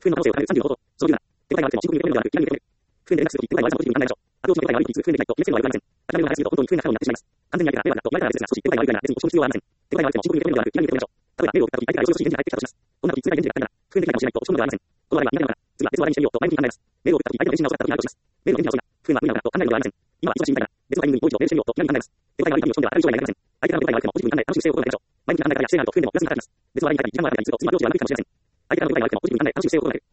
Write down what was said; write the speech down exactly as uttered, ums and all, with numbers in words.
不運の可能性を考えるさんじゅうの方法。そのじゅうなな。手応えがある手も深刻に認めるのである。気軽に認める。不運で連絡するとき、手応えはあるさんポジティブに考えましょう。悪用しの手応えが悪い率、不運でないと、決しての悪くありません。諦めの話すると本当に不運な過去になってしまいます。完全に相手が迷惑だと言われたら別ですが、少し手応えが悪いぐらいなら別に落ち込む必要はありません。手応えが悪くても深刻に認めるのではなく、気軽に認めましょう。例えば、メールを送ったとき、相手が予想しい返事が返ってきたとします。こんなとき、通過返事が返ったら、不運できないかもしれないと落ち込むのではありません。この場合は苦手なのかな。次は別の話題にしてみようと前向きに考えます。メールを送ったとき、相手の返信が遅かったときにあるとします。メールの返事が遅いな。不運は無理なのかと考えるのではありません。今は忙しいみたいな。別のタイミングにもう一度メールしてみようと気軽に考えます。手応えが悪い旅を仕込んではあまり将来になりません。相手からの手応えが悪くてもポジティブに考え、楽しくしておくことになりましょう。前向きな考え方や姿勢があると不運でもプラスに働きます。別の話題に行ったり、時間もあったりすると次は上司が悪いかもしれません。相手からの手応えが悪くてもポジティブに考え、楽しくしておくことになる。